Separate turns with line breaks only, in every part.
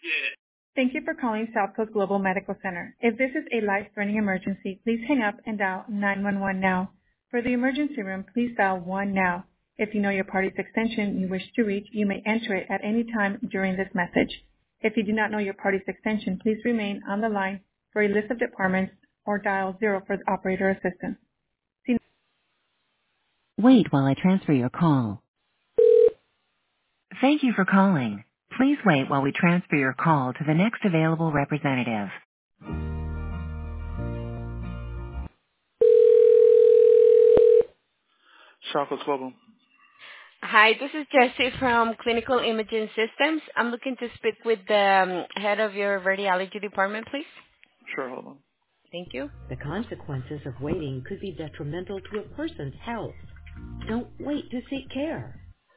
Thank you for calling South Coast Global Medical Center. If this is a life-threatening emergency, please hang up and dial 911 now. For the emergency room, please dial 1 now. If you know your party's extension you wish to reach, you may enter it at any time during this message. If you do not know your party's extension, please remain on the line for a list of departments or dial 0 for the operator assistance. Wait while I transfer your call. Thank you for calling. Please wait while we transfer your call to the next available representative. Southwest Global.
Hi, this is Jessie from Clinical Imaging Systems. I'm looking to speak with the head of your radiology department, please.
Sure, hold on.
Thank you.
The consequences of waiting could be detrimental to a person's health. Don't wait to seek care.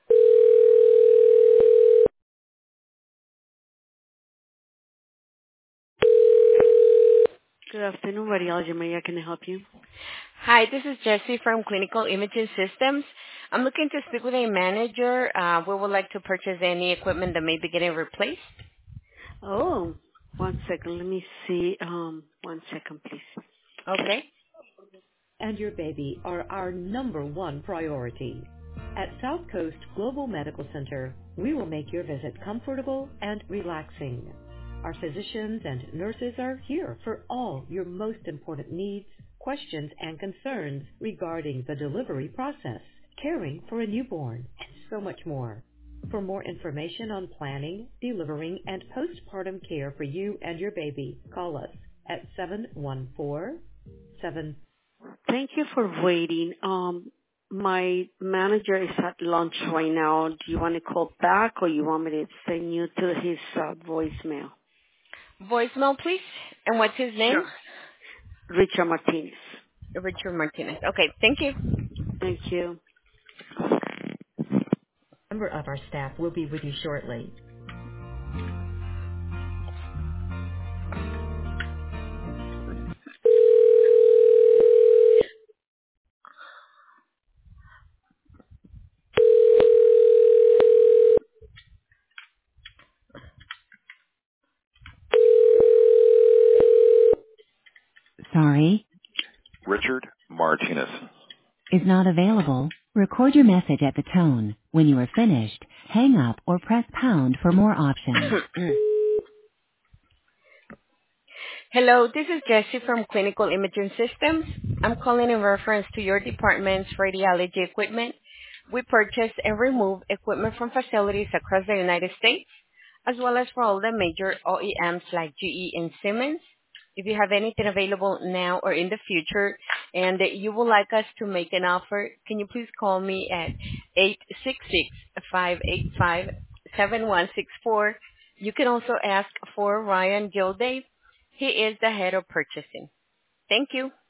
Good afternoon, Radiology Maria. Can I help you?
Hi, this is Jessie from Clinical Imaging Systems. I'm looking to speak with a manager. We would like to purchase any equipment that may be getting replaced.
Oh, one second. Let me see. 1 second, please.
Okay.
And your baby are our number one priority. At South Coast Global Medical Center, we will make your visit comfortable and relaxing. Our physicians and nurses are here for all your most important needs, questions, and concerns regarding the delivery process, caring for a newborn, and so much more. For more information on planning, delivering, and postpartum care for you and your baby, call us at 714-7. Thank you for waiting. My manager is at lunch right now. Do you want to call back or you want me to send you to his voicemail?
Voicemail, please. And what's his name?
Sure. Richard Martinez.
Richard Martinez. Okay, thank you.
Thank you. A member of our staff will be with you shortly.
Sorry,
Richard Martinez.
is not available. Record your message at the tone. When you are finished, hang up or press pound for more options.
Hello, this is Jessie from Clinical Imaging Systems. I'm calling in reference to your department's radiology equipment. We purchase and remove equipment from facilities across the United States, as well as for all the major OEMs like GE and Siemens. If you have anything available now or in the future and you would like us to make an offer, can you please call me at 866-585-7164. You can also ask for Ryan Gilday. He is the head of purchasing. Thank you.